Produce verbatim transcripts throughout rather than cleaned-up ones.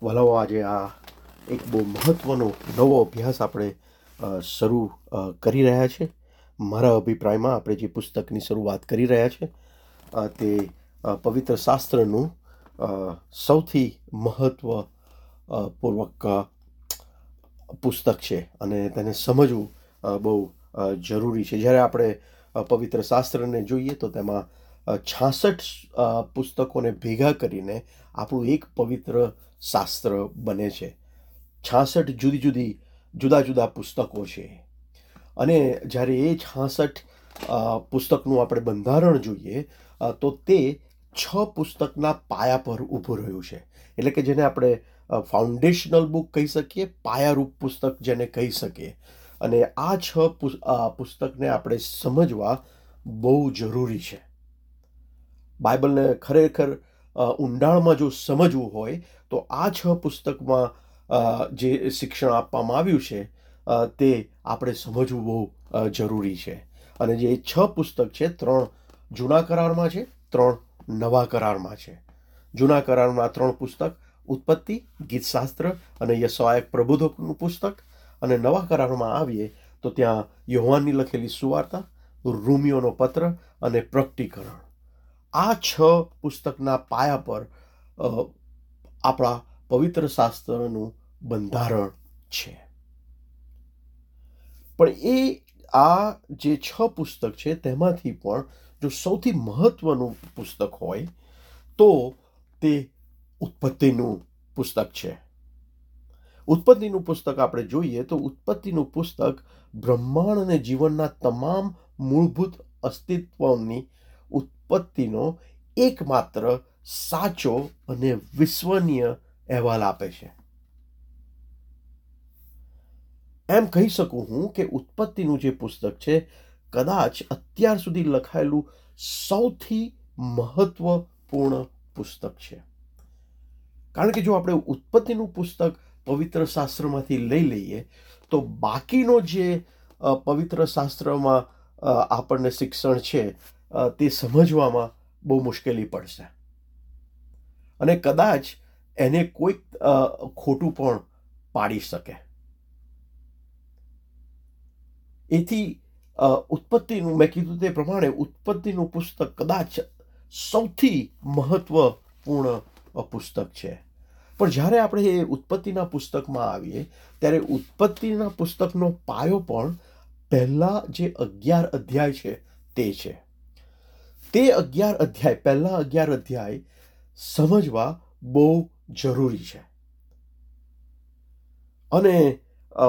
વલાવો આજે આ એક બહુ મહત્ત્વનો નવો અભ્યાસ આપણે અ, શરૂ અ, કરી રહ્યા છે. મારા અભિપ્રાયમાં આપણે જે પુસ્તકની શરૂઆત કરી રહ્યા છે અ, તે અ, પવિત્ર શાસ્ત્રનું અ, સૌથી મહત્ત્વ અ, પૂર્વક અ, પુસ્તક છે અને તેને સમજવું અ, બહુ અ, જરૂરી છે. જ્યારે આપણે અ, પવિત્ર શાસ્ત્રને જોઈએ તો તેમાં છાસઠ પુસ્તકોને ભેગા કરીને આપણું એક પવિત્ર શાસ્ત્ર બને છે. છાસઠ જુદી જુદી જુદા જુદા પુસ્તકો છે અને જ્યારે એ છાસઠ પુસ્તકનું આપણે બંધારણ જોઈએ અ, તો તે છ પુસ્તકના પાયા પર ઊભું રહ્યું છે. એટલે કે જેને આપણે ફાઉન્ડેશનલ બુક કહી શકીએ, પાયારૂપ પુસ્તક જેને કહી શકીએ. અને આ છ પુસ- અ, પુસ્તકને આપણે સમજવા બહુ જરૂરી છે. બાઇબલને ખરેખર અ, ઊંડાણમાં જો સમજવું હોય તો આ છ પુસ્તકમાં અ, જે શિક્ષણ આપવામાં આવ્યું છે અ, તે આપણે સમજવું બહુ અ, જરૂરી છે. અને જે છ પુસ્તક છે, ત્રણ જૂના કરારમાં છે, ત્રણ નવા કરારમાં છે. જૂના કરારમાં ત્રણ પુસ્તક, ઉત્પત્તિ, ગીતશાસ્ત્ર અને યશાયાહ પ્રબોધકનું પુસ્તક. અને નવા કરારમાં આવીએ તો ત્યાં યોહાનની લખેલી સુવાર્તા, રોમિયોનો પત્ર અને પ્રકટીકરણ. આ છ પુસ્તકના પાયા પર અ, આપણા પવિત્ર શાસ્ત્રનું બંધારણ છે. પણ એ આ જે છ પુસ્તક છે તેમાંથી પણ જો સૌથી મહત્વનું પુસ્તક હોય તો તે ઉત્પત્તિનું પુસ્તક છે. ઉત્પત્તિનું પુસ્તક આપણે જોઈએ તો ઉત્પત્તિનું પુસ્તક બ્રહ્માંડ અને જીવનના તમામ મૂળભૂત અસ્તિત્વની ઉત્પત્તિનો એકમાત્ર સાચો અને વિશ્વનીય અહેવાલ આપે છે. એમ કહી શકું હું કે ઉત્પત્તિનું જે પુસ્તક છે કદાચ અત્યાર સુધી લખાયેલું સૌથી મહત્વપૂર્ણ પુસ્તક છે. કારણ કે જો આપણે ઉત્પત્તિનું પુસ્તક પવિત્ર શાસ્ત્રમાંથી લઈ લઈએ તો બાકીનો જે અ, પવિત્ર શાસ્ત્રમાં અ, આપણને શિક્ષણ છે અ, તે સમજવામાં બહુ મુશ્કેલી પડશે અને કદાચ એને કોઈક અ, ખોટું પણ પાડી શકે. એથી અ, ઉત્પત્તિનું, મેં કીધું તે પ્રમાણે, ઉત્પત્તિનું પુસ્તક કદાચ સૌથી મહત્વપૂર્ણ અ, પુસ્તક છે. પણ જ્યારે આપણે એ ઉત્પત્તિના પુસ્તકમાં આવીએ ત્યારે ઉત્પત્તિના પુસ્તકનો પાયો પણ પહેલા જે અગિયાર અધ્યાય છે તે છે. તે અગિયાર અધ્યાય, પહેલા અગિયાર અધ્યાય સમજવા બહુ જરૂરી છે. અને અ,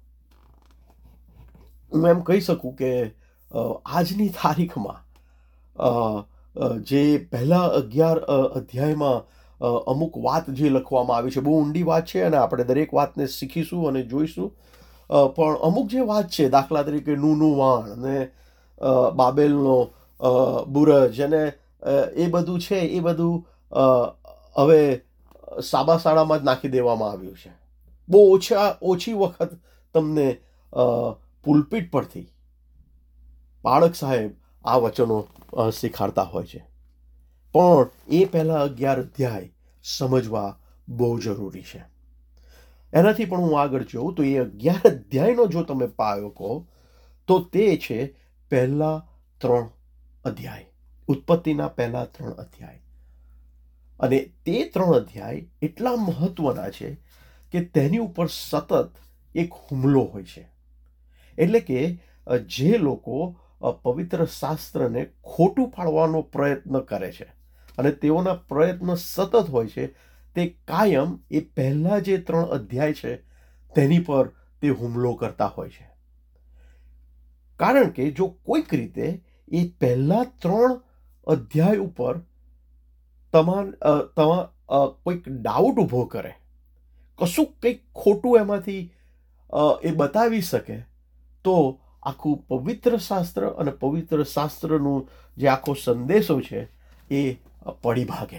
હું એમ કહી શકું કે અ, આજની તારીખમાં અ, અ, જે પહેલા અગિયાર અ, અધ્યાયમાં અ, અમુક વાત જે લખવામાં આવી છે બહુ ઊંડી વાત છે અને આપણે દરેક વાતને શીખીશું અને જોઈશું. અ, પણ અમુક જે વાત છે, દાખલા તરીકે નૂનું વાણ અને અ, બાબેલનો અ, બુરજ અને અ, એ બધું છે, એ બધું અ, હવે સાબાસાડામાં જ નાખી દેવામાં આવ્યું છે. બહુ ઓછા ઓછી વખત તમને અ, પુલપીટ પરથી બાળક સાહેબ આ વચનો અ, શીખાડતા હોય છે. પણ એ પહેલા અગિયાર અધ્યાય સમજવા બહુ જરૂરી છે. એનાથી પણ હું આગળ જોઉં તો એ અગિયાર અધ્યાયનો જો તમે પાયો કહો તો તે છે પહેલા ત્રણ અધ્યાય, ઉત્પત્તિના પહેલા ત્રણ અધ્યાય. અને તે ત્રણ અધ્યાય એટલા મહત્વના છે કે તેની ઉપર સતત એક હુમલો હોય છે. એટલે કે અ, જે લોકો અ, પવિત્ર શાસ્ત્રને ખોટું પાડવાનો પ્રયત્ન કરે છે અને તેઓના પ્રયત્ન સતત હોય છે, તે કાયમ એ પહેલા જે ત્રણ અધ્યાય છે તેની પર તે હુમલો કરતા હોય છે. કારણ કે જો કોઈક રીતે એ પહેલા ત્રણ અધ્યાય ઉપર તમાર અ, તમા અ, કોઈક ડાઉટ ઊભો કરે, કશું કંઈક ખોટું એમાંથી અ, એ બતાવી શકે તો આખું પવિત્ર શાસ્ત્ર અને પવિત્ર શાસ્ત્રનું જે આખો સંદેશો છે એ પડી ભાગે.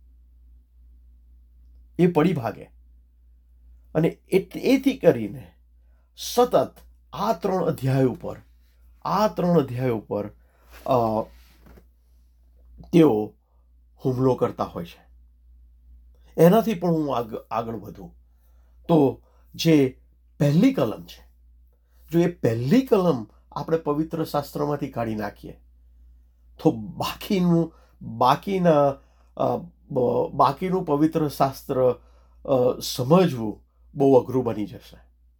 એ પડી ભાગે. અને એટ- એથી કરીને સતત આ ત્રણ અધ્યાય ઉપર આ ત્રણ અધ્યાય ઉપર અ, તેઓ હુમલો કરતા હોય છે. એનાથી પણ હું આગ આગળ વધું તો જે પહેલી કલમ છે, જો એ પહેલી કલમ આપણે પવિત્ર શાસ્ત્રમાંથી કાઢી નાખીએ તો બાકીનું બાકીના બાકીનું પવિત્ર શાસ્ત્ર સમજવું બહુ અઘરું બની જશે.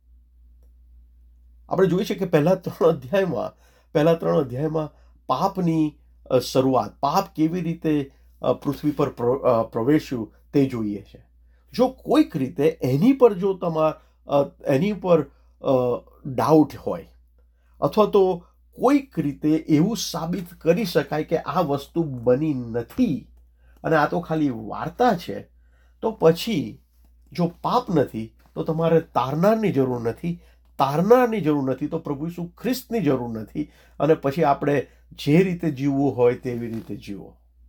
આપણે જોઈએ છે કે પહેલા ત્રણ અધ્યાયમાં પહેલા ત્રણ અધ્યાયમાં પાપની શરૂઆત, પાપ કેવી રીતે પૃથ્વી પર પ્રવેશ્યું તે જોઈએ છે. જો કોઈક રીતે એની પર જો તમારા એની પર ડાઉટ હોય અથવા તો કોઈક રીતે એવું સાબિત કરી શકાય કે આ વસ્તુ બની નથી અને આ તો ખાલી વાર્તા છે, તો પછી જો પાપ નથી તો તમારે તારનારની જરૂર નથી, તારનારની જરૂર નથી તો પ્રભુ ઈસુ ખ્રિસ્તની જરૂર નથી, અને પછી આપણે જે રીતે જીવવું હોય તેવી રીતે જીવો.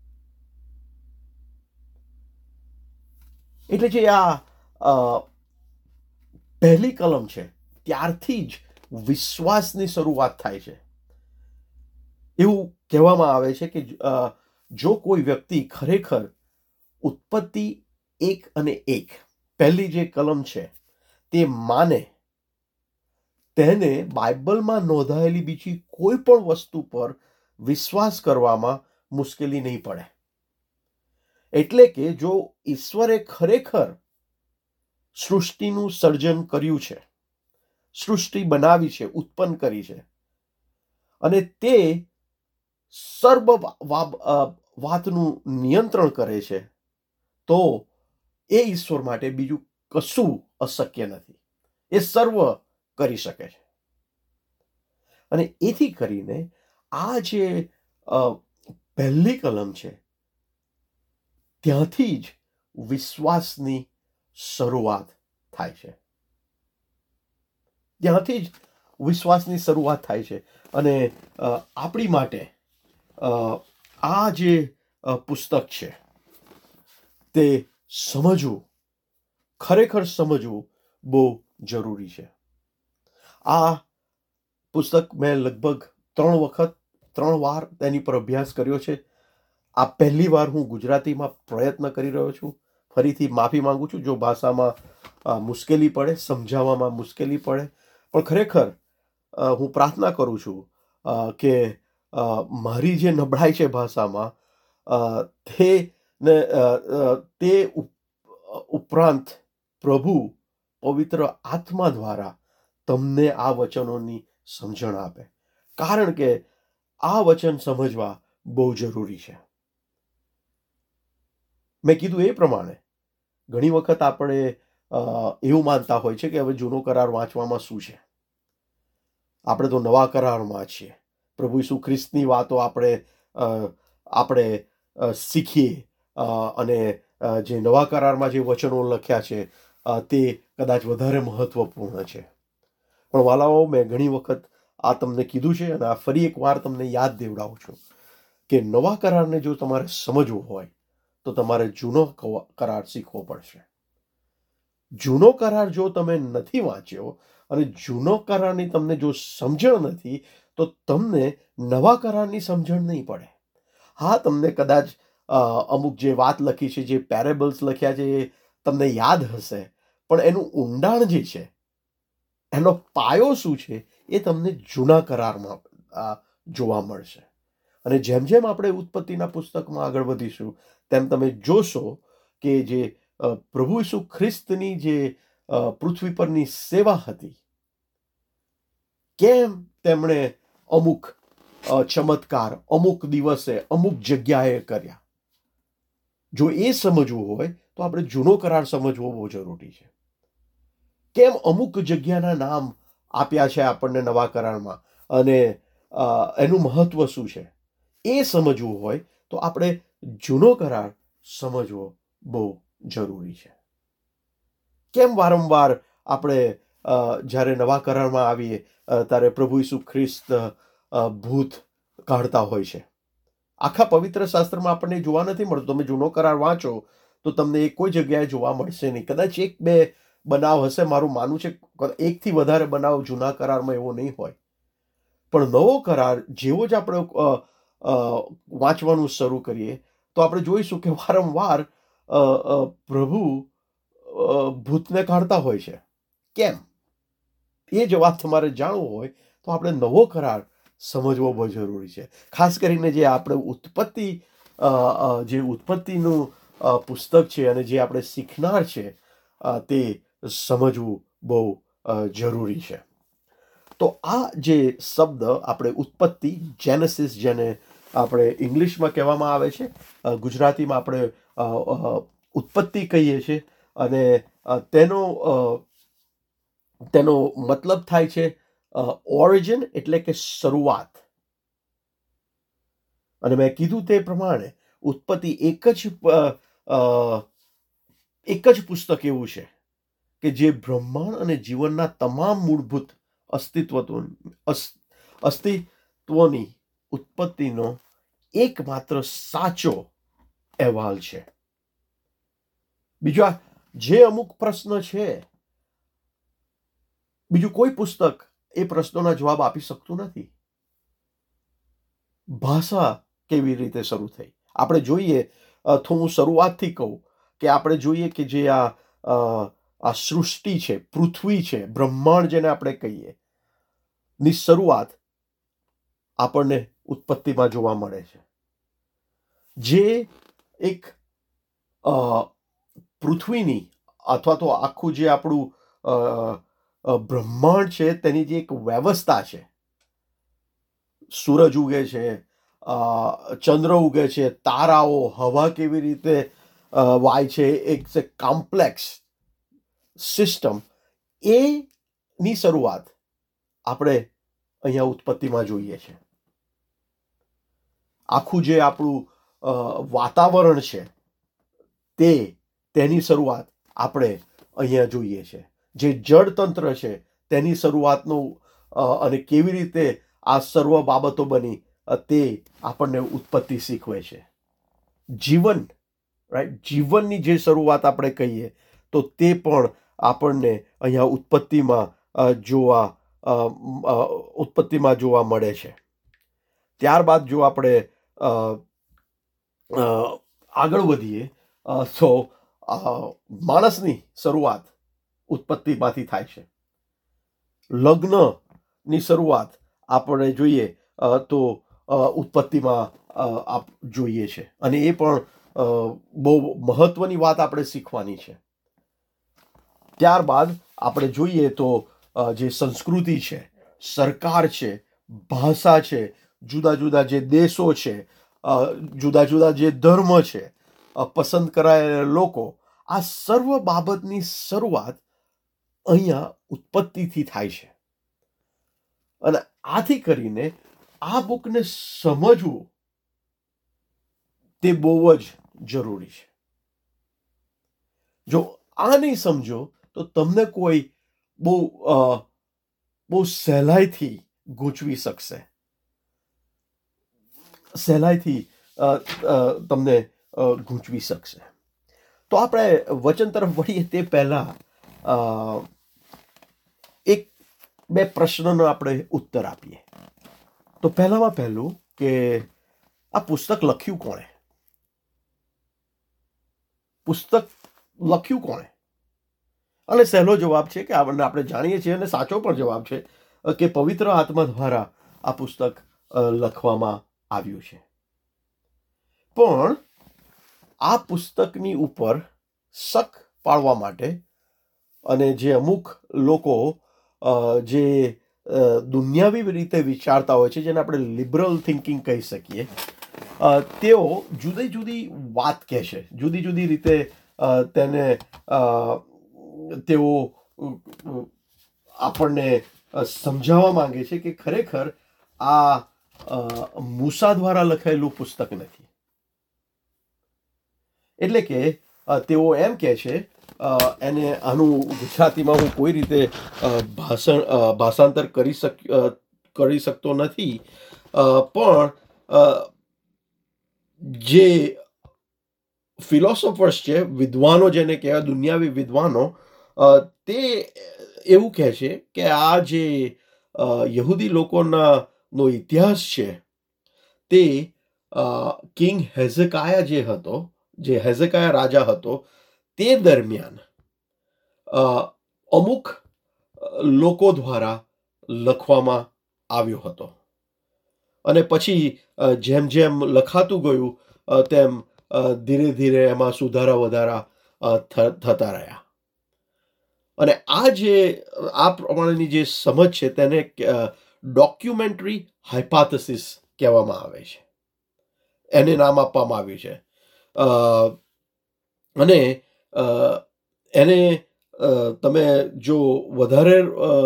એટલે જે આ પહેલી કલમ છે ત્યારથી જ વિશ્વાસની શરૂઆત થાય છે. એવું કહેવામાં આવે છે કે જો કોઈ વ્યક્તિ ખરેખર ઉત્પત્તિ એક અને એક પહેલી જે કલમ છે તે માને, તેને બાઇબલમાં નોંધાયેલી બીજી કોઈ પણ વસ્તુ પર વિશ્વાસ કરવામાં મુશ્કેલી નહીં પડે. એટલે કે જો ઈશ્વરે ખરેખર સૃષ્ટિનું સર્જન કર્યું છે, સૃષ્ટિ બનાવી છે, ઉત્પન્ન કરી છે, અને તે સર્વ વાતનું નિયંત્રણ કરે છે, તો એ ઈશ્વર માટે બીજું કશું અશક્ય નથી. એ સર્વ કરી શકે છે. અને એથી કરીને આ જે પહેલી કલમ છે ત્યાંથી જ વિશ્વાસની શરૂઆત થાય છે. ત્યાંથી જ વિશ્વાસની શરૂઆત થાય છે. અને આપણી માટે આ જે પુસ્તક છે તે સમજવું, ખરેખર સમજવું બહુ જરૂરી છે. આ પુસ્તક મેં લગભગ ત્રણ વખત ત્રણ વાર તેની પર અભ્યાસ કર્યો છે. આ પહેલી વાર હું ગુજરાતીમાં પ્રયત્ન કરી રહ્યો છું. ફરીથી માફી માંગુ છું જો ભાષામાં મુશ્કેલી પડે, સમજાવવામાં મુશ્કેલી પડે, પણ ખરેખર હું પ્રાર્થના કરું છું કે મારી જે નબળાઈ છે ભાષામાં તે ને તે ઉપરાંત પ્રભુ પવિત્ર આત્મા દ્વારા તમને આ વચનોની સમજણ આપે, કારણ કે આ વચન સમજવા બહુ જરૂરી છે. મેં કીધું એ પ્રમાણે ઘણી વખત આપણે એવું માનતા હોય છે કે હવે જૂનો કરાર વાંચવામાં શું છે, આપણે તો નવા કરારમાં છીએ. પ્રભુ ઈસુ ખ્રિસ્તની વાતો આપણે આપણે શીખીએ અને જે નવા કરારમાં જે વચનો લખ્યા છે તે કદાચ વધારે મહત્વપૂર્ણ છે. પણ વાલાઓ, મેં ઘણી વખત આ તમને કીધું છે અને આ ફરી એક વાર તમને યાદ દેવડાવું છું કે નવા કરારને જો તમારે સમજવો હોય તો તમારે જૂનો કરાર શીખવો પડશે. જૂનો કરાર જો તમે નથી વાંચ્યો અને જૂનો કરારની તમને જો સમજણ નથી તો તમને નવા કરારની સમજણ નહીં પડે. હા, તમને કદાચ અમુક જે વાત લખી છે, જે પેરેબલ્સ લખ્યા છે, એ તમને યાદ હશે, પણ એનું ઊંડાણ જે છે, એનો પાયો શું છે, એ તમને જૂના કરારમાં જોવા મળશે. અને જેમ જેમ આપણે ઉત્પત્તિના પુસ્તકમાં આગળ વધીશું તેમ તમે જોશો કે જે પ્રભુ ઈસુ ખ્રિસ્તની જે પૃથ્વી પરની સેવા હતી, કેમ તેમણે અમુક ચમત્કાર અમુક દિવસે અમુક જગ્યાએ કર્યા. જો એ સમજવું હોય તો આપણે જૂનો કરાર સમજવો બહુ જરૂરી છે. કેમ અમુક જગ્યાના નામ આપ્યા છે આપણને નવા કરારમાં અને એનું મહત્વ શું છે, એ સમજવું હોય તો આપણે જૂનો કરાર સમજવો બહુ જરૂરી છે. કેમ વારંવાર આપણે જ્યારે નવા કરારમાં આવીએ ત્યારે પ્રભુ ઈસુ ખ્રિસ્ત ભૂત કાઢતા હોય છે? આખા પવિત્ર શાસ્ત્રમાં આપણને જોવા નથી મળતું. તમે જૂનો કરાર વાંચો તો તમને એ કોઈ જગ્યાએ જોવા મળશે નહીં. કદાચ એક બે બનાવ હશે, મારું માનવું છે એકથી વધારે બનાવ જૂના કરારમાં એવો નહીં હોય. પણ નવો કરાર જેવો જ આપણે વાંચવાનું શરૂ કરીએ તો આપણે જોઈશું કે વારંવાર અ, અ, પ્રભુ અ, ભૂતને કાઢતા હોય છે. કેમ? એ જ વાત તમારે જાણવું હોય તો આપણે નવો કરાર સમજવો બહુ જરૂરી છે. ખાસ કરીને જે આપણે ઉત્પત્તિ અ, અ, જે ઉત્પત્તિનું અ, પુસ્તક છે અને જે આપણે શીખનાર છે અ, તે સમજવું બહુ અ, જરૂરી છે. તો આ જે શબ્દ આપણે ઉત્પત્તિ, જેનેસિસ, જેને આપણે ઇંગ્લિશમાં કહેવામાં આવે છે, અ, ગુજરાતીમાં આપણે અ, અ, ઉત્પત્તિ કહીએ છીએ, અને અ, તેનો અ, તેનો મતલબ થાય છે ઓરિજિન, એટલે કે શરૂઆત. અને મેં કીધું તે પ્રમાણે ઉત્પત્તિ એક જ અ, અ, એક જ પુસ્તક એવું છે કે જે બ્રહ્માંડ અને જીવનના તમામ મૂળભૂત અસ્તિત્વ અસ્તિત્વની ઉત્પત્તિનો એકમાત્ર સાચો અહેવાલ છે. બીજા જે અમુક પ્રશ્ન છે, બીજું કોઈ પુસ્તક એ પ્રશ્નોના જવાબ આપી શકતું નથી. ભાષા કેવી રીતે શરૂ થઈ? આપણે જોઈએ અ, તો હું શરૂઆતથી કહું કે આપણે જોઈએ કે જે આ અ, આ સૃષ્ટિ છે, પૃથ્વી છે, બ્રહ્માંડ જેને આપણે કહીએ, ની શરૂઆત આપણને ઉત્પત્તિમાં જોવા મળે છે. જે એક અ, પૃથ્વીની અથવા તો આખું જે આપણું અ, અ, બ્રહ્માંડ છે તેની જે એક વ્યવસ્થા છે. સૂરજ ઉગે છે, અ, ચંદ્ર ઉગે છે, તારાઓ, હવા કેવી રીતે અ, વાય છે, એક કોમ્પ્લેક્સ સિસ્ટમ, એની શરૂઆત આપણે અહીંયા ઉત્પત્તિમાં જોઈએ છે. આખું જે આપણું અ, વાતાવરણ છે તે તેની શરૂઆત આપણે અહીંયા જોઈએ છે. જે જળતંત્ર છે તેની શરૂઆતનું અ, અને કેવી રીતે આ સર્વ બાબતો બની અ, તે આપણને ઉત્પત્તિ શીખવે છે. જીવન, રાઈટ, જીવનની જે શરૂઆત આપણે કહીએ તો તે પણ આપણને અહીંયા ઉત્પત્તિમાં અ, જોવા અ, અ, ઉત્પત્તિમાં જોવા મળે છે. ત્યારબાદ જો આપણે અ, અ, આગળ વધીએ અ, તો અ, માણસની શરૂઆત ઉત્પત્તિમાંથી થાય છે. લગ્નની શરૂઆત આપણે જોઈએ અ, તો અ, ઉત્પત્તિમાં અ, આપ જોઈએ છે, અને એ પણ અ, બહુ મહત્વની વાત આપણે શીખવાની છે. ત્યારબાદ આપણે જોઈએ તો અ, જે સંસ્કૃતિ છે, સરકાર છે, ભાષા છે, જુદા જુદા જે દેશો છે, અ, જુદા જુદા જે ધર્મ છે, અ, પસંદ કરાયેલા લોકો, આ સર્વ બાબતની શરૂઆત અહીંયા ઉત્પત્તિથી થાય છે. અને આથી કરીને આ બુકને સમજવું તે બહુ જ જરૂરી છે. જો આ નહીં સમજો તો તમને કોઈ બહુ અ, બહુ સહેલાઈથી ગૂંચવી શકશે, સહેલાઈથી અ, અ, તમને અ, ગૂંચવી શકશે. તો આપણે વચન તરફ વળીએ તે પહેલા અ, એક બે પ્રશ્નનો આપણે ઉત્તર આપીએ. તો પહેલામાં પહેલું કે આ પુસ્તક લખ્યું કોણે? પુસ્તક લખ્યું કોણે? અને સહેલો જવાબ છે કે આપણને આપણે જાણીએ છીએ, અને સાચો પણ જવાબ છે અ, કે પવિત્ર આત્મા દ્વારા આ પુસ્તક અ, લખવામાં આવ્યું છે. પણ આ પુસ્તકની ઉપર શક પાડવા માટે, અને જે અમુક લોકો અ, જે અ, દુનિયાવી રીતે વિચારતા હોય છે, જેને આપણે લિબરલ થિંકિંગ કહી શકીએ, અ, તેઓ જુદી જુદી વાત કહેશે, જુદી જુદી રીતે અ, તેને અ, તેઓ અ, આપણને અ, સમજાવવા માંગે છે કે ખરેખર આ અ, મૂસા દ્વારા લખાયેલું પુસ્તક નથી. એટલે કે અ, તેઓ એમ કહે છે, અ, એને આનું ગુજરાતીમાં હું કોઈ રીતે અ, ભાષણ અ, ભાષાંતર કરી શક અ, કરી શકતો નથી, અ, પણ અ, જે ફિલોસોફર્સ છે, વિદ્વાનો જેને કહેવાય, દુનિયાવી વિદ્વાનો, અ, તે એવું કહે છે કે આ જે અ, યહૂદી લોકોના નો ઇતિહાસ છે તે કિંગ હેઝકાયા જે હતો, જે હેઝેકાયા રાજા હતો તે દરમિયાન અમુક લોકો દ્વારા લખવામાં આવ્યો હતો. અને પછી જેમ જેમ લખાતું ગયું તેમ ધીરે ધીરે એમાં સુધારા વધારા થતા રહ્યા. અને આ જે આ પ્રમાણેની જે સમજ છે તેને ડોક્યુમેન્ટરી હાઇપોથેસિસ કહેવામાં આવે છે. એને નામ આપવામાં આવ્યું છે. અને એને તમે જો વધારે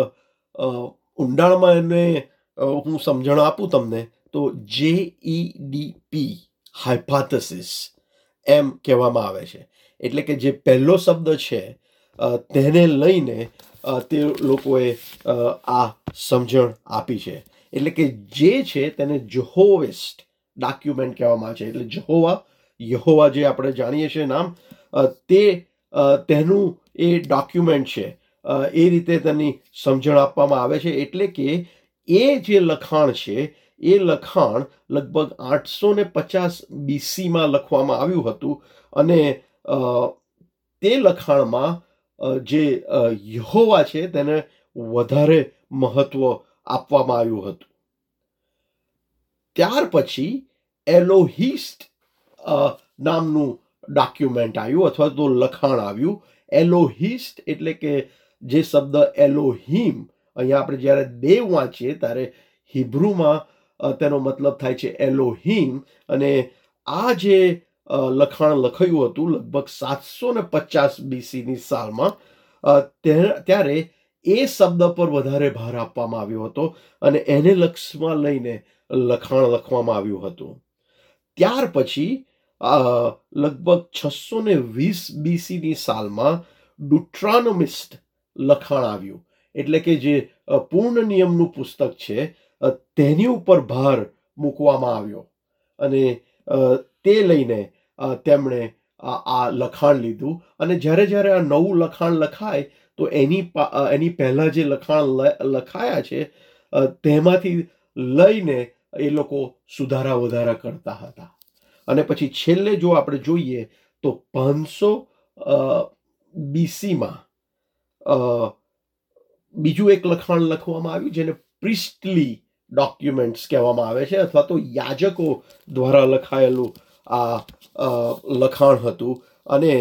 ઊંડાણમાં એને હું સમજણ આપું તમને તો જે ઈ ડી પી હાઇપોથેસિસ એમ કહેવામાં આવે છે. એટલે કે જે પહેલો શબ્દ છે તેને લઈને તે લોકોએ આ સમજણ આપી છે. એટલે કે જે છે તેને જહોવિસ્ટ ડોક્યુમેન્ટ કહેવામાં આવે છે. એટલે જહોવા યહોવા જે આપણે જાણીએ છીએ નામ, તે તેનું એ ડોક્યુમેન્ટ છે. એ રીતે તેની સમજણ આપવામાં આવે છે. એટલે કે એ જે લખાણ છે એ લખાણ લગભગ આઠસો ને પચાસ બીસીમાં લખવામાં આવ્યું હતું. અને તે લખાણમાં જે યહોવા છે તેને વધારે મહત્વ આપવામાં આવ્યું હતું. ત્યાર પછી એલોહિસ્ટ નામનું ડોક્યુમેન્ટ આવ્યું અથવા તો લખાણ આવ્યું. એલોહિસ્ટ એટલે કે જે શબ્દ એલોહિમ, અહીંયા આપણે જ્યારે દેવ વાંચીએ ત્યારે હિબ્રુમાં તેનો મતલબ થાય છે એલોહિમ. અને આ જે લખાણ લખાયું હતું લગભગ સાતસો ને પચાસ બીસીની સાલમાં, ત્યારે એ શબ્દ પર વધારે ભાર આપવામાં આવ્યો હતો અને એને લક્ષમાં લઈને લખાણ લખવામાં આવ્યું હતું. ત્યાર પછી લગભગ છસો ને વીસ બીસીની સાલમાં ડુટ્રાનોમિસ્ટ લખાણ આવ્યું. એટલે કે જે પૂર્ણ નિયમનું પુસ્તક છે તેની ઉપર ભાર મૂકવામાં આવ્યો અને તે લઈને તેમણે આ લખાણ લીધું. અને જ્યારે જ્યારે આ નવું લખાણ લખાય તો એની એની પહેલાં જે લખાણ લખાયા છે તેમાંથી લઈને એ લોકો સુધારા વધારા કરતા હતા. અને પછી છેલ્લે જો આપણે જોઈએ તો પાંચસો બીસીમાં બીજું એક લખાણ લખવામાં આવ્યું જેને પ્રિસ્ટલી ડોક્યુમેન્ટ્સ કહેવામાં આવે છે અથવા તો યાજકો દ્વારા લખાયેલું આ લખાણ હતું. અને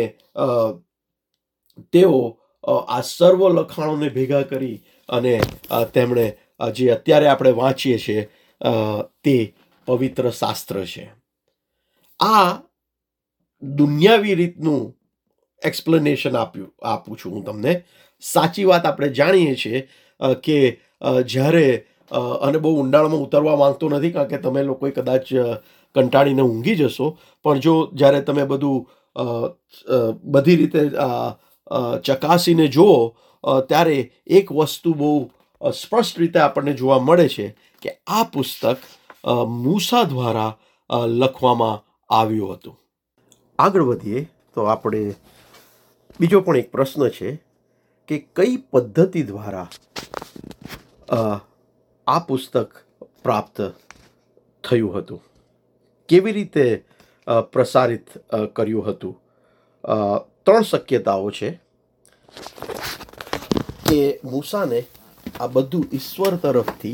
તેઓ આ સર્વ લખાણોને ભેગા કરી અને તેમણે જે અત્યારે આપણે વાંચીએ છીએ તે પવિત્ર શાસ્ત્ર છે. આ દુનિયાવી રીતનું એક્સપ્લેનેશન આપ્યું આપું છું હું તમને. સાચી વાત આપણે જાણીએ છીએ કે જ્યારે, અને બહુ ઊંડાણમાં ઉતરવા માંગતો નથી કારણ કે તમે લોકોએ કદાચ કંટાળીને ઊંઘી જશો, પણ જો જ્યારે તમે બધું બધી રીતે ચકાસીને જુઓ ત્યારે એક વસ્તુ બહુ સ્પષ્ટ રીતે આપણને જોવા મળે છે કે આ પુસ્તક મૂસા દ્વારા લખવામાં આવ્યું હતું. આગળ વધીએ તો આપણે બીજો પણ એક પ્રશ્ન છે કે કઈ પદ્ધતિ દ્વારા આ પુસ્તક પ્રાપ્ત થયું હતું, કેવી રીતે પ્રસારિત કર્યું હતું. ત્રણ શક્યતાઓ છે કે મૂસાને આ બધું ઈશ્વર તરફથી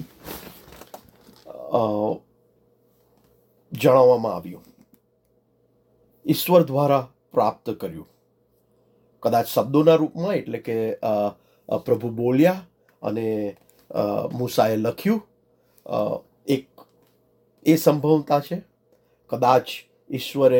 જણાવવામાં આવ્યું, ઈશ્વર દ્વારા પ્રાપ્ત કર્યું. કદાચ શબ્દોના રૂપમાં, એટલે કે પ્રભુ બોલ્યા અને મૂસાએ લખ્યું, એક એ સંભવતા છે. કદાચ ઈશ્વરે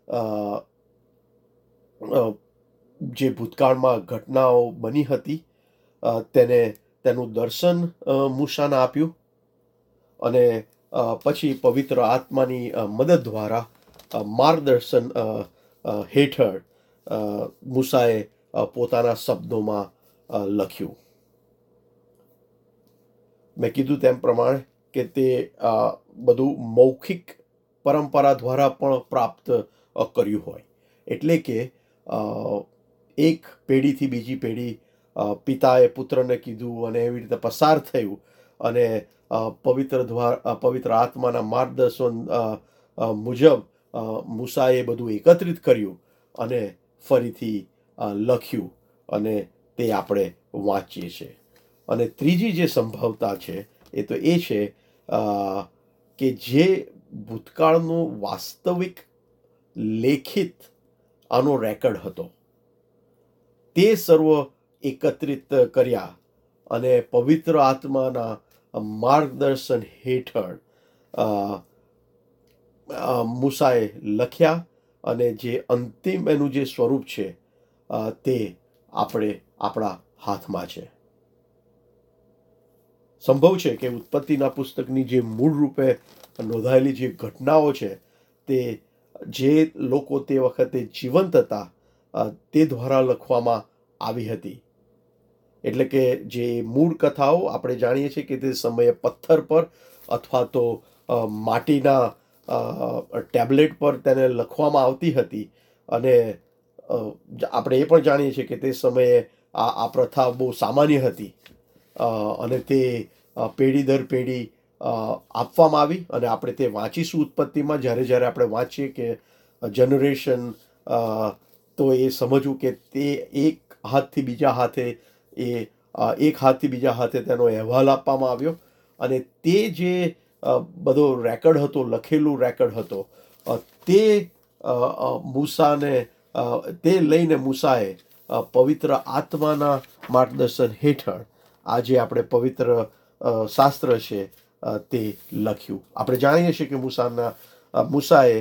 જે ભૂતકાળમાં ઘટનાઓ બની હતી તેને તેનું દર્શન મૂસાને આપ્યું અને પછી પવિત્ર આત્માની મદદ દ્વારા માર્ગદર્શન હેઠળ મૂસાએ પોતાના શબ્દોમાં લખ્યું. મેં કીધું તેમ પ્રમાણે કે તે બધું મૌખિક પરંપરા દ્વારા પણ પ્રાપ્ત કર્યું હોય. એટલે કે એક પેઢીથી બીજી પેઢી પિતાએ પુત્રને કીધું અને એવી રીતે પસાર થયું અને પવિત્ર દ્વારા પવિત્ર આત્માના માર્ગદર્શન મુજબ મૂસાએ બધું એકત્રિત કર્યું અને ફરીથી લખ્યું અને તે આપણે વાંચીએ છીએ. અને ત્રીજી જે સંભવતા છે એ તો એ છે કે જે ભૂતકાળનું વાસ્તવિક લેખિત આનો રેકર્ડ હતો તે સર્વ એકત્રિત કર્યા અને પવિત્ર આત્માના માર્ગદર્શન હેઠળ મૂસાએ લખ્યા અને જે અંતિમ એનું જે સ્વરૂપ છે તે આપણે આપણા હાથમાં છે. સંભવ છે કે ઉત્પત્તિના પુસ્તકની જે મૂળ રૂપે નોંધાયેલી જે ઘટનાઓ છે તે જે લોકો તે વખતે જીવંત હતા તે દ્વારા લખવામાં આવી હતી. એટલે કે જે મૂળ કથાઓ આપણે જાણીએ છીએ કે તે સમયે પથ્થર પર અથવા તો માટીના ટેબ્લેટ પર તેને લખવામાં આવતી હતી. અને આપણે એ પણ જાણીએ છીએ કે તે સમયે આ આ પ્રથા બહુ સામાન્ય હતી અને તે પેઢી દર પેઢી આપવામાં આવી. અને આપણે તે વાંચીશું ઉત્પત્તિમાં. જ્યારે જ્યારે આપણે વાંચીએ કે જનરેશન, તો એ સમજવું કે તે એક હાથથી બીજા હાથે એ એક હાથથી બીજા હાથે તેનો અહેવાલ આપવામાં આવ્યો. અને તે જે બધો રેકર્ડ હતો, લખેલું રેકર્ડ હતો, તે મૂસાને તે લઈને મૂસાએ પવિત્ર આત્માના માર્ગદર્શન હેઠળ આજે આપણે પવિત્ર શાસ્ત્ર છે તે લખ્યું. આપણે જાણીએ છીએ કે મૂસાના મૂસાએ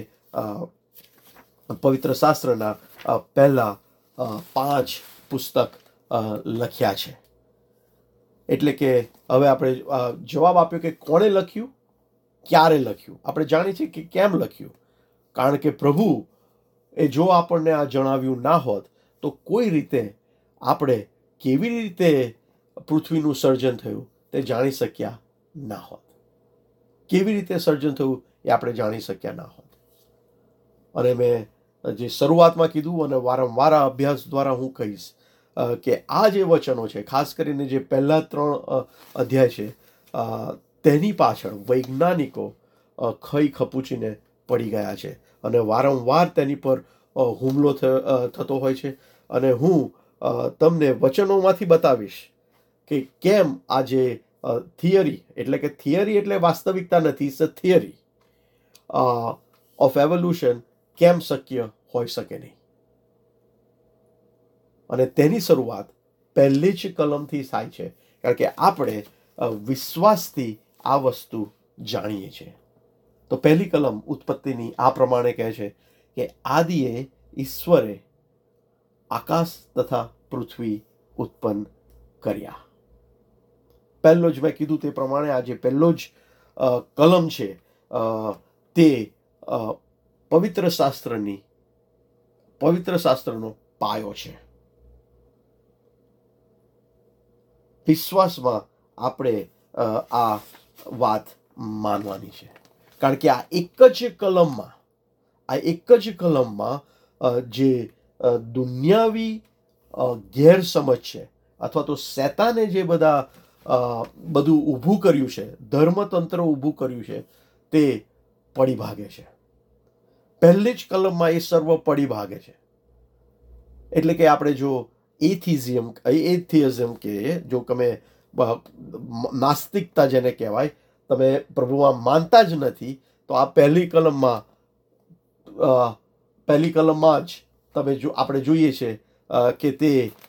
પવિત્ર શાસ્ત્રના પહેલા પાંચ પુસ્તક લખ્યા છે. એટલે કે હવે આપણે જવાબ આપ્યો કે કોણે લખ્યું, ક્યારે લખ્યું. આપણે જાણીએ છીએ કે કેમ લખ્યું. કારણ કે પ્રભુ એ જો આપણને આ જણાવ્યું ના હોત તો કોઈ રીતે આપણે કેવી રીતે પૃથ્વીનું સર્જન થયું તે જાણી શક્યા ના હોત. કેવી રીતે સર્જન થયું એ આપણે જાણી શક્યા ના હોત. અને મેં જે શરૂઆતમાં કીધું અને વારંવાર આ અભ્યાસ દ્વારા હું કહીશ કે આ જે વચનો છે, ખાસ કરીને જે પહેલા ત્રણ અધ્યાય છે, તેની પાછળ વૈજ્ઞાનિકો ખઈ ખપૂચીને પડી ગયા છે અને વારંવાર તેની પર હુમલો થતો હોય છે. અને હું તમને વચનોમાંથી બતાવીશ કે કેમ આ જે થિયરી, એટલે કે થિયરી એટલે વાસ્તવિકતા નથી, it's a theory of evolution, કેમ શક્ય હોઈ શકે નહીં. અને તેની શરૂઆત પહેલી જ કલમથી થાય છે, કારણ કે આપણે વિશ્વાસથી આ વસ્તુ જાણીએ છીએ. તો પહેલી કલમ ઉત્પત્તિની આ પ્રમાણે કહે છે કે આદિએ ઈશ્વરે આકાશ તથા પૃથ્વી ઉત્પન્ન કર્યા. પહેલો જ મેં કીધું તે પ્રમાણે આ જે પહેલો જ કલમ છે તે પવિત્ર શાસ્ત્રની પવિત્ર શાસ્ત્રનો પાયો છે. વિશ્વાસમાં આપણે આ વાત માનવાની છે, કારણ કે આ એક જ કલમમાં આ એક જ કલમમાં જે દુનિયાવી ગેરસમજ છે અથવા તો શેતાને જે બધા બધું ઊભું કર્યું છે, ધર્મતંત્ર ઊભું કર્યું છે, તે પડી ભાગે છે. પહેલી જ કલમમાં એ સર્વ પડી ભાગે છે. એટલે કે આપણે જો એથિઝમ એથિયઝમ કે જો તમે નાસ્તિકતા જેને કહેવાય, તમે પ્રભુમાં માનતા જ નથી, તો આ પહેલી કલમમાં પહેલી કલમમાં જ તમે જો આપણે જોઈએ છે કે તે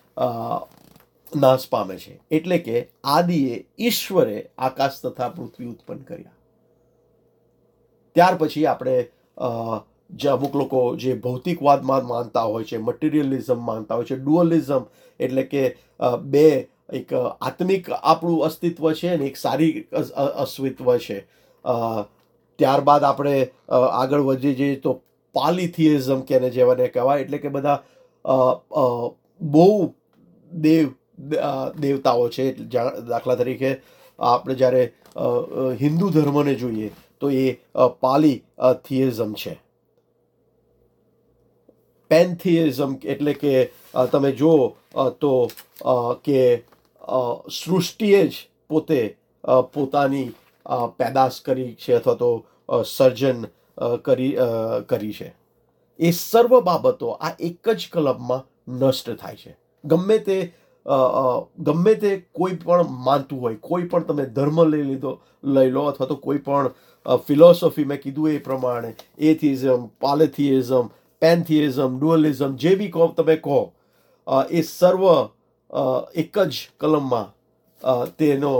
નાશ પામે છે. એટલે કે આદિએ ઈશ્વરે આકાશ તથા પૃથ્વી ઉત્પન્ન કર્યા. ત્યાર પછી આપણે જે અમુક લોકો જે ભૌતિકવાદમાં માનતા હોય છે, મટીરિયલિઝમ માનતા હોય છે, ડુઅલિઝમ એટલે કે બે, એક આત્મિક આપણું અસ્તિત્વ છે ને એક શારીરિક અસ્તિત્વ છે. ત્યારબાદ આપણે આગળ વધીએ જઈએ તો પાલિથિયઝમ કેને જેવાને કહેવાય, એટલે કે બધા બહુ દેવ દેવતાઓ છે. દાખલા તરીકે આપણે જ્યારે હિન્દુ ધર્મને જોઈએ તો એ પાલિથિયઝમ છે. પેન્થિયઝમ એટલે કે તમે જુઓ તો કે સૃષ્ટિએ જ પોતે પોતાની પેદાશ કરી છે અથવા તો સર્જન કરી કરી છે, એ સર્વ બાબતો આ એક જ કલમમાં નષ્ટ થાય છે. ગમે તે ગમે તે કોઈ પણ માનતું હોય, કોઈ પણ તમે ધર્મ લઈ લીધો લઈ લો અથવા તો કોઈ પણ ફિલોસોફી, મેં કીધું એ પ્રમાણે એથિઝમ, પોલિથિઝમ, પેન્થિઝમ, ડુઅલિઝમ, જે બી કહો તમે કહો, એ સર્વ એક જ કલમમાં તેનો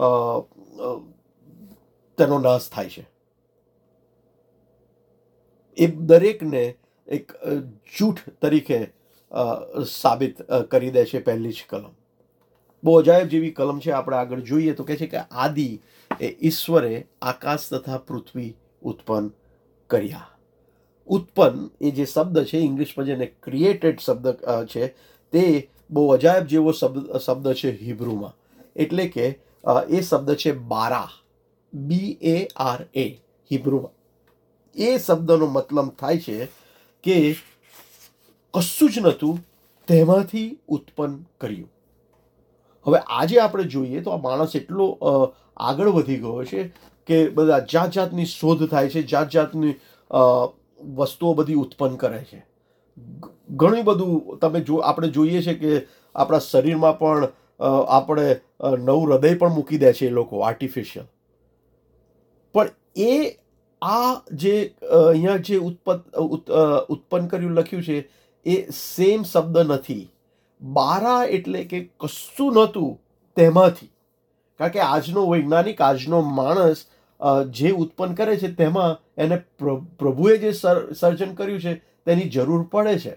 તેનો નાશ થાય છે. એ દરેકને એક જૂઠ તરીકે સાબિત કરી દે છે પહેલી જ કલમ. બહુ અજાયબ જેવી કલમ છે. આપણે આગળ જોઈએ તો કહે છે કે આદિ એ ઈશ્વરે આકાશ તથા પૃથ્વી ઉત્પન્ન કર્યા. ઉત્પન્ન એ જે શબ્દ છે, ઇંગ્લિશમાં જેને ક્રિએટેડ શબ્દ છે, તે બહુ અજાયબ જેવો શબ્દ શબ્દ છે હિબ્રુમાં. એટલે કે એ શબ્દ છે બારા, બી એ આર એ હિબ્રુમાં. એ શબ્દનો મતલબ થાય છે કે કશું જ નહોતું, તેમાંથી ઉત્પન્ન કર્યું. હવે આજે આપણે જોઈએ તો આ માણસ એટલો આગળ વધી ગયો છે કે બધા જાત જાતની શોધ થાય છે, જાત જાતની વસ્તુઓ બધી ઉત્પન્ન કરે છે. ઘણું બધું તમે જો આપણે જોઈએ છે કે આપણા શરીરમાં પણ આપણે નવું હૃદય પણ મૂકી દે છે એ લોકો આર્ટિફિશિયલ. પણ એ આ જે અહીંયા જે ઉત્પન્ન ઉત્પન્ન કર્યું લખ્યું છે એ સેમ શબ્દ નથી. બારા એટલે કે કશું નહોતું તેમાંથી. કારણ કે આજનો વૈજ્ઞાનિક, આજનો માણસ જે ઉત્પન્ન કરે છે તેમાં એને પ્રભુએ જે સર્જન કર્યું છે તેની જરૂર પડે છે.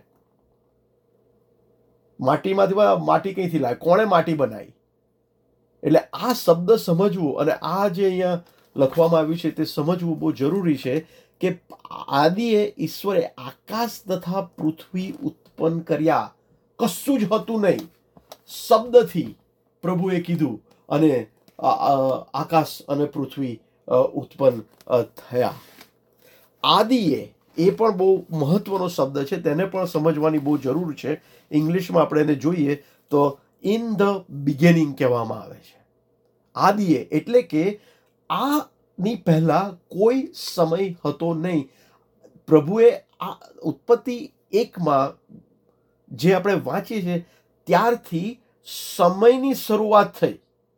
માટીમાંથી માટી કઈથી લાવે? કોણે માટી બનાવી? એટલે આ શબ્દ સમજવું અને આ જે અહીંયા લખવામાં આવ્યું છે તે સમજવું બહુ જરૂરી છે કે આદિએ ઈશ્વરે આકાશ તથા પૃથ્વી ઉત્પન્ન કર્યા. કશું જ હતું નહીં, શબ્દથી પ્રભુએ કીધું અને આકાશ અને પૃથ્વી ઉત્પન્ન થયા. આદિએ એ પણ બહુ મહત્વનો શબ્દ છે, તેને પણ સમજવાની બહુ જરૂર છે. ઇંગ્લિશમાં આપણે એને જોઈએ તો ઇન ધ બિગિનિંગ કહેવામાં આવે છે. આદિએ એટલે કે આની પહેલા કોઈ સમય હતો નહીં. પ્રભુએ આ ઉત્પત્તિ એકમાં જે આપણે વાંચીએ છીએ ત્યારથી સમયની શરૂઆત થઈ.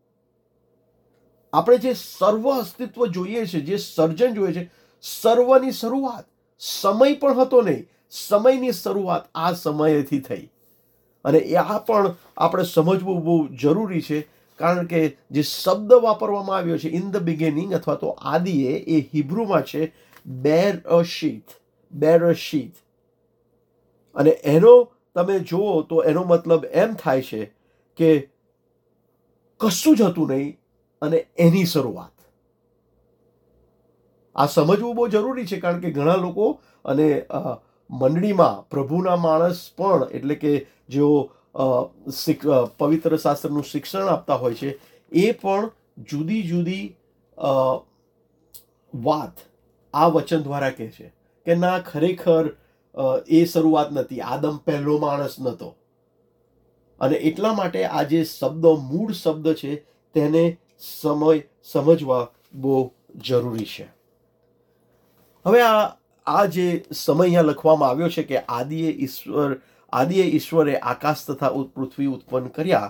આપણે જે સર્વ અસ્તિત્વ જોઈએ છે, જે સર્જન જોઈએ છે, સર્વની શરૂઆત સમય પણ હતો નહીં. સમયની શરૂઆત આ સમયેથી થઈ. અને આ પણ આપણે સમજવું બહુ જરૂરી છે, કારણ કે જે શબ્દ વાપરવામાં આવ્યો છે ઇન ધ બિગિનિંગ અથવા તો આદિએ, એ હિબ્રુમાં છે બેરશીત. બેરશીત અને એનો તમે જુઓ તો એનો મતલબ એમ થાય છે કે કશું જ હતું નહીં અને એની શરૂઆત. આ સમજવું બહુ જરૂરી છે, કારણ કે ઘણા લોકો અને મંડળીમાં પ્રભુના માણસ પણ, એટલે કે જેઓ પવિત્ર શાસ્ત્રનું શિક્ષણ આપતા હોય છે, એ પણ જુદી જુદી વાત આ વચન દ્વારા કહે છે કે ના, ખરેખર એ શરૂઆત નથી. આદમ પહેલો માણસ નહોતો. અને એટલા માટે આ જે શબ્દો, મૂળ શબ્દ છે, તેને સમય સમજવા બહુ જરૂરી છે. હવે આ આ જે સમય અહીંયા લખવામાં આવ્યો છે કે આદિએ ઈશ્વર આદિએ ઈશ્વરે આકાશ તથા પૃથ્વી ઉત્પન્ન કર્યા.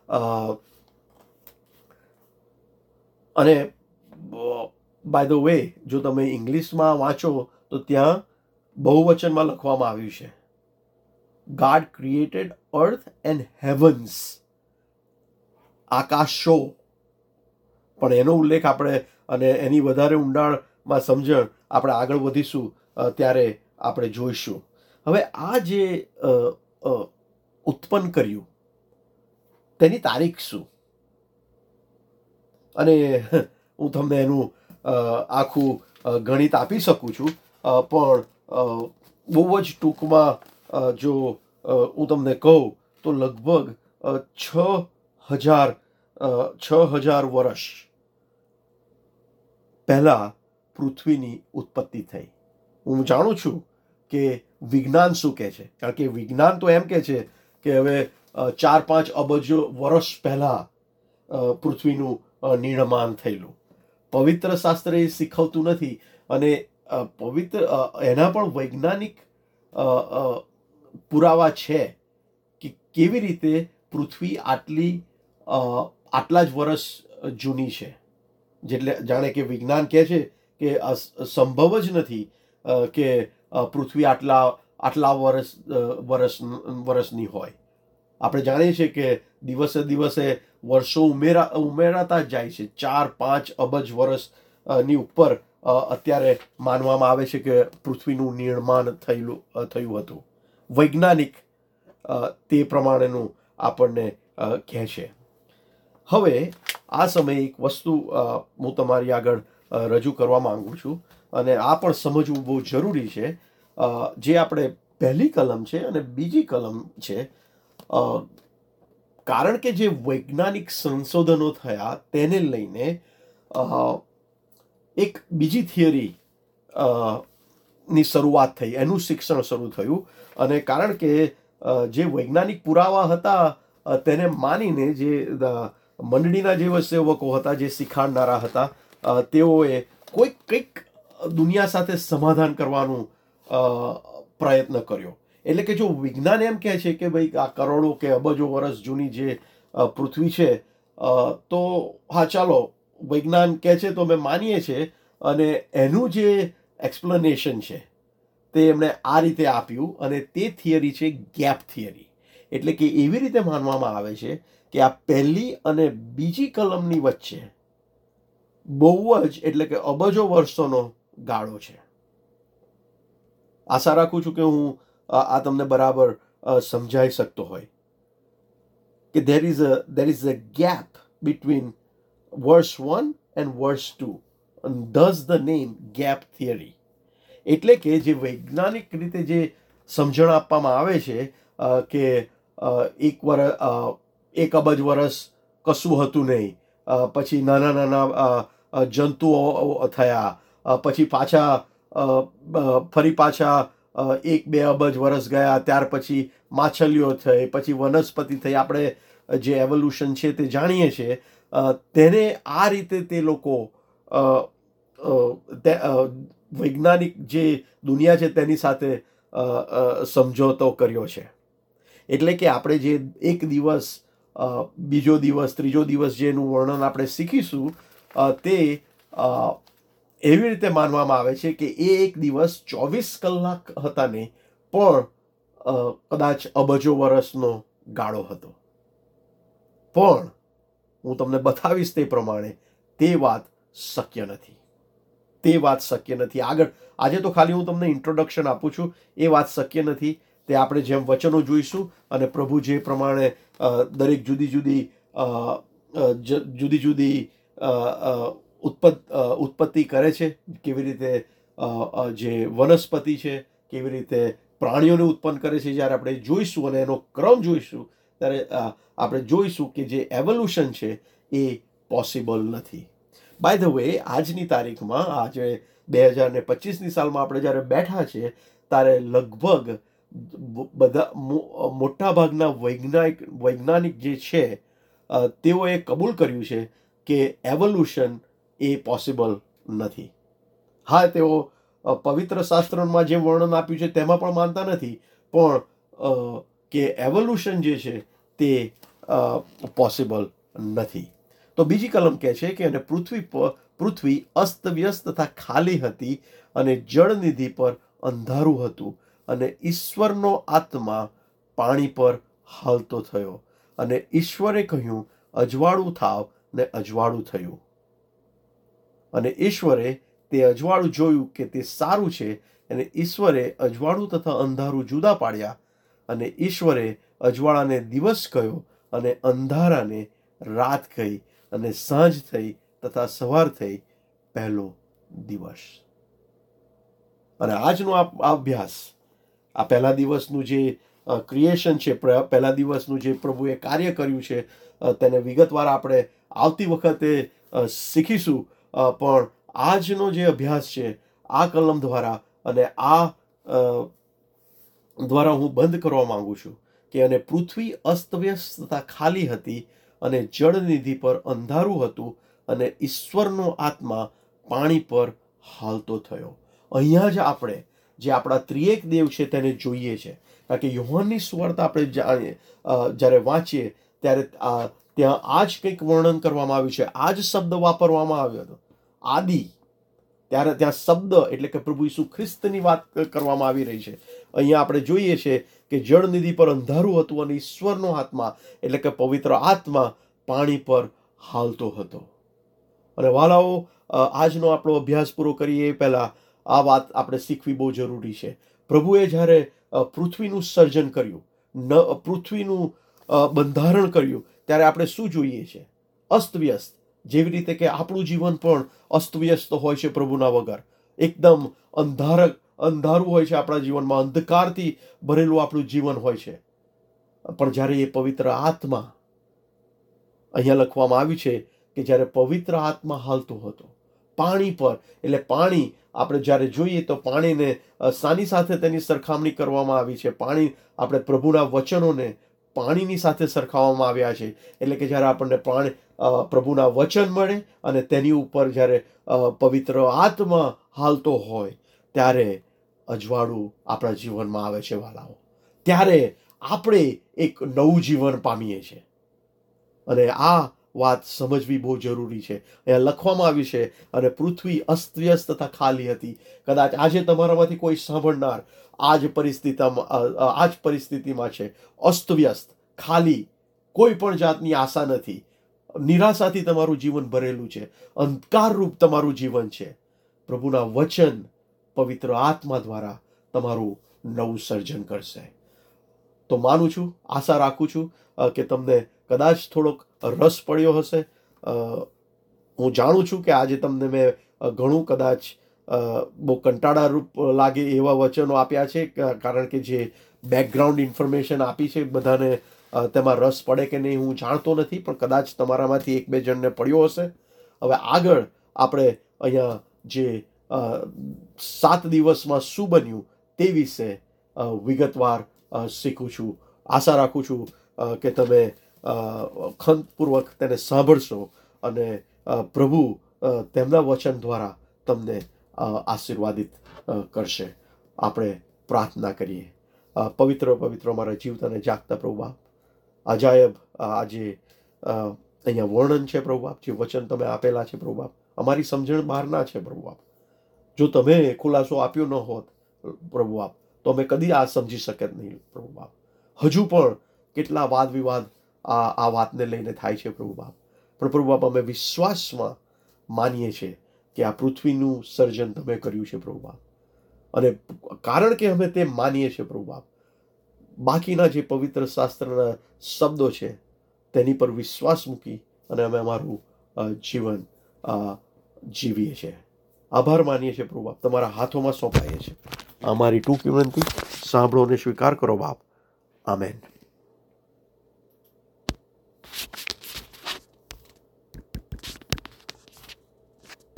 અને બાય ધ વે, જો તમે ઇંગ્લિશમાં વાંચો તો ત્યાં બહુવચનમાં લખવામાં આવ્યું છે God created earth and heavens. આકાશો. પણ એનો ઉલ્લેખ આપણે અને એની વધારે ઊંડાણમાં સમજણ આપણે આગળ વધીશું ત્યારે આપણે જોઈશું. હવે આ જે ઉત્પન્ન કર્યું તેની તારીખ શું? અને હું તમને એનું આખું ગણિત આપી શકું છું, પણ બહુ જ ટૂંકમાં જો હું તમને કહું તો લગભગ છ હજાર છ હજાર વર્ષ પહેલા પૃથ્વીની ઉત્પત્તિ થઈ. હું જાણું છું કે વિજ્ઞાન શું કહે છે, કારણ કે વિજ્ઞાન તો એમ કહે છે કે હવે ચાર પાંચ અબજ વર્ષ પહેલા પૃથ્વીનું નિર્માણ થયેલું. પવિત્ર શાસ્ત્ર એ શીખવતું નથી અને અ, પવિત્ર અ, એના પણ વૈજ્ઞાનિક અ, અ, પુરાવા છે કે કેવી રીતે પૃથ્વી આટલી અ, આટલા જ વર્ષ જૂની છે. જેટલે જાણે કે વિજ્ઞાન કહે છે કે આ સ- સંભવ જ નથી અ, કે અ, પૃથ્વી આટલા આટલા વર્ષ અ, વર્ષ વર્ષની હોય. આપણે જાણીએ છીએ કે દિવસે દિવસે વર્ષો ઉમેરા ઉમેરાતા જ જાય છે. ચાર પાંચ અબજ વર્ષ અ, ની ઉપર અ, અત્યારે માનવામાં આવે છે કે પૃથ્વીનું નિર્માણ થયેલું અ, થયું હતું. વૈજ્ઞાનિક અ, તે પ્રમાણેનું આપણને અ, કહે છે. હવે આ સમયે એક વસ્તુ અ, હું તમારી આગળ અ, રજૂ કરવા માંગુ છું, અને આ પણ સમજવું બહુ જરૂરી છે. અ, જે આપણે પહેલી કલમ છે અને બીજી કલમ છે. અ, કારણ કે જે વૈજ્ઞાનિક સંશોધનો થયા તેને લઈને અ, એક બીજી થિયરી ની શરૂઆત થઈ, એનું શિક્ષણ શરૂ થયું. અને કારણ કે અ, જે વૈજ્ઞાનિક પુરાવા હતા અ, તેને માનીને જે અ, મંડળીના જે સેવકો હતા, જે શીખાડનારા હતા, અ, તેઓએ કોઈક કંઈક દુનિયા સાથે સમાધાન કરવાનું અ, પ્રયત્ન કર્યો. એટલે કે જો વિજ્ઞાન એમ કહે છે કે ભાઈ આ કરોડો કે અબજો વર્ષ જૂની જે અ, પૃથ્વી છે, અ, તો હા ચાલો, વૈજ્ઞાન કહે છે તો અમે માનીએ છીએ. અને એનું જે એક્સપ્લેનેશન છે તે એમણે આ રીતે આપ્યું, અને તે થિયરી છે ગેપ થિયરી. એટલે કે એવી રીતે માનવામાં આવે છે કે આ પહેલી અને બીજી કલમની વચ્ચે બહુ જ એટલે કે અબજો વર્ષોનો ગાળો છે. આશા રાખું છું કે હું અ, આ તમને બરાબર અ, સમજાઈ શકતો હોય કે there is a there is a gap between verse one and verse two, and thus the name gap theory. એટલે કે જે વૈજ્ઞાનિક રીતે જે સમજણ આપવામાં આવે છે અ, કે અ, એક વર અ, એક અબજ વર્ષ કશું હતું નહીં. અ, પછી નાના નાના અ, અ, જંતુઓ થયા. અ, પછી પાછા અ, અ, ફરી પાછા અ, એક બે અબજ વર્ષ ગયા, ત્યાર પછી માછલીઓ થઈ, પછી વનસ્પતિ થઈ. આપણે જે એવોલ્યુશન છે તે જાણીએ છીએ. અ, તેને આ રીતે તે લોકો અ, અ, તે- અ, વૈજ્ઞાનિક જે દુનિયા છે તેની સાથે અ, અ, સમજોતો કર્યો છે. એટલે કે આપણે જે એક દિવસ, અ, બીજો દિવસ, ત્રીજો દિવસ જેનું વર્ણન આપણે શીખીશું, અ, તે અ, એવી રીતે માનવામાં આવે છે કે એ એક દિવસ ચોવીસ કલાક હતા નહીં, પણ અ, કદાચ અબજો વર્ષનો ગાળો હતો. પણ હું તમને બતાવીશ તે પ્રમાણે તે વાત શક્ય નથી. તે વાત શક્ય નથી. આગળ આજે તો ખાલી હું તમને ઇન્ટ્રોડક્શન આપું છું. એ વાત શક્ય નથી. તે આપણે જેમ વચનો જોઈશું અને પ્રભુ જે પ્રમાણે અ, દરેક જુદી જુદી અ, અ, જ- જુદી જુદી અ, અ, ઉત્પત અ, ઉત્પત્તિ કરે છે. કેવી રીતે અ, અ, જે વનસ્પતિ છે, કેવી રીતે પ્રાણીઓને ઉત્પન્ન કરે છે, જ્યારે આપણે જોઈશું અને એનો ક્રમ જોઈશું, ત્યારે અ, આપણે જોઈશું કે જે એવોલ્યુશન છે એ પોસિબલ નથી. બાય ધ વે, આજની તારીખમાં, આજે બે હજાર ને પચીસની સાલમાં આપણે જ્યારે બેઠા છે, ત્યારે લગભગ બ- બધા મો- મોટા ભાગના વૈજ્ઞાનિક વૈજ્ઞાનિક જે છે અ, તેઓએ કબૂલ કર્યું છે કે એવોલ્યુશન એ પોસિબલ નથી. હા, તેઓ અ, પવિત્ર શાસ્ત્રમાં જે વર્ણન આપ્યું છે તેમાં પણ માનતા નથી, પણ અ, કે એવોલ્યુશન જે છે તે પોસિબલ નથી. તો બીજી કલમ કહે છે કે અને પૃથ્વી પર પૃથ્વી અસ્તવ્યસ્ત તથા ખાલી હતી, અને જળનિધિ પર અંધારું હતું, અને ઈશ્વરનો આત્મા પાણી પર હાલતો થયો, અને ઈશ્વરે કહ્યું, અજવાળું થાવ, ને અજવાળું થયું. અને ઈશ્વરે તે અજવાળું જોયું કે તે સારું છે, અને ઈશ્વરે અજવાળું તથા અંધારું જુદા પાડ્યા. અને ઈશ્વરે અજવાળાને દિવસ કહ્યો, અને અંધારાને રાત કહી, અને સાંજ થઈ તથા સવાર થઈ પહેલો દિવસ. અને આજનો આ આ અભ્યાસ, આ પહેલા દિવસનું જે ક્રિએશન છે, પ્ર- પહેલા દિવસનું જે પ્રભુએ કાર્ય કર્યું છે, અ, તેને વિગતવાર આપણે આવતી વખતે અ, શીખીશું. અ, પણ આજનો જે અભ્યાસ છે આ કલમ દ્વારા, અને આ અ, દ્વારા હું બંધ કરવા માંગુ છું કે અને પૃથ્વી અસ્તવ્યસ્ત તથા ખાલી હતી, અને જળનિધિ પર અંધારું હતું, અને ઈશ્વરનો આત્મા પાણી પર હાલતો થયો. અહીંયા જ આપણે જે આપણા ત્રિએક દેવ છે તેને જોઈએ છે. કારણ કે યોહાનની સુવાર્તા આપણે જ્યારે વાંચીએ ત્યારે ત્યાં આ જ કંઈક વર્ણન કરવામાં આવ્યું છે, આ જ શબ્દ વાપરવામાં આવ્યો હતો, આદિ. ત્યારે ત્યાં શબ્દ એટલે કે પ્રભુ ઈસુ ખ્રિસ્તની વાત કરવામાં આવી રહી છે. અહીંયા આપણે જોઈએ છે કે જળનિધિ પર અંધારું હતું અને ઈશ્વરનો આત્મા એટલે કે પવિત્ર આત્મા પાણી પર હાલતો હતો. અને વાલાઓ, આજનો આપણો અભ્યાસ પૂરો કરીએ એ પહેલા આ વાત આપણે શીખવી બહુ જરૂરી છે. પ્રભુએ જ્યારે પૃથ્વીનું સર્જન કર્યું, ન પૃથ્વીનું બંધારણ કર્યું, ત્યારે આપણે શું જોઈએ છે? અસ્તવ્યસ્ત. જેવી રીતે કે આપણું જીવન પણ અસ્તવ્યસ્ત હોય છે પ્રભુના વગર. એકદમ અંધારક અંધારું હોય છે આપણા જીવનમાં, અંધકારથી ભરેલું આપણું જીવન હોય છે. પણ જ્યારે એ પવિત્ર આત્મા, અહીંયા લખવામાં આવ્યું છે કે જ્યારે પવિત્ર આત્મા હાલતો હતો પાણી પર, એટલે પાણી આપણે જ્યારે જોઈએ તો પાણીને શાની સાથે તેની સરખામણી કરવામાં આવી છે? પાણી, આપણે પ્રભુના વચનોને પાણીની સાથે સરખાવવામાં આવ્યા છે. એટલે કે જ્યારે આપણને પાણી પ્રભુના વચન મળે અને તેની ઉપર જ્યારે પવિત્ર આત્મા હાલતો હોય ત્યારે અજવાળું આપણા જીવનમાં આવે છે વાલાઓ. ત્યારે આપણે એક નવું જીવન પામીએ છીએ. અને આ વાત સમજવી બહુ જરૂરી છે. અહીંયા લખવામાં આવ્યું છે, અને પૃથ્વી અસ્તવ્યસ્ત તથા ખાલી હતી. કદાચ આજે તમારામાંથી કોઈ સાંભળનાર આ જ પરિસ્થિતિમાં આ જ પરિસ્થિતિમાં છે, અસ્તવ્યસ્ત, ખાલી, કોઈ પણ જાતની આશા નથી, નિરાશાથી તમારું જીવન ભરેલું છે, અંધકારરૂપ તમારું જીવન છે. પ્રભુના વચન પવિત્ર આત્મા દ્વારા તમારું નવું સર્જન કરશે. તો માનું છું, આશા રાખું છું કે તમને કદાચ થોડોક રસ પડ્યો હશે. હું જાણું છું કે આજે તમને મેં ઘણું કદાચ બહુ કંટાળારૂપ લાગે એવા વચનો આપ્યા છે, કારણ કે જે બેકગ્રાઉન્ડ ઇન્ફોર્મેશન આપી છે બધાને તેમાં રસ પડે કે નહીં હું જાણતો નથી, પણ કદાચ તમારામાંથી એક બે જણને પડ્યો હશે. હવે આગળ આપણે અહીંયા જે સાત દિવસમાં શું બન્યું તે વિશે વિગતવાર શીખું છું. આશા રાખું છું કે તમે ખંતપૂર્વક તેને સાંભળશો અને પ્રભુ તેમના વચન દ્વારા તમને આશીર્વાદિત કરશે. આપણે પ્રાર્થના કરીએ. પવિત્ર પવિત્ર અમારા જીવતા અને જાગતા પ્રભુ બાપ, અજાયબ આજે અહીંયા વર્ણન છે પ્રભુ બાપ, જે વચન તમે આપેલા છે પ્રભુ બાપ, અમારી સમજણ બહારના છે પ્રભુ બાપ. જો તમે ખુલાસો આપ્યો ન હોત પ્રભુ બાપ તો અમે કદી આ સમજી શકે નહીં પ્રભુ બાપ. હજુ પણ કેટલા વાદ વિવાદ આ આ વાતને લઈને થાય છે પ્રભુ બાપ. પણ પ્રભુ બાપ, અમે વિશ્વાસમાં માનીએ છીએ કે આ પૃથ્વીનું સર્જન તમે કર્યું છે પ્રભુ બાપ. અને કારણ કે અમે તે માનીએ છીએ પ્રભુ બાપ, બાકીના જે પવિત્ર શાસ્ત્રના શબ્દો છે તેની પર વિશ્વાસ મૂકી અને અમે અમારું જીવન જીવીએ છીએ. આભાર માનીએ છીએ પ્રભુ બાપ, તમારા હાથોમાં સોંપાઈએ છીએ. અમારી ટૂંકી વિનંતી સાંભળો અને સ્વીકાર કરો બાપ. આમેન.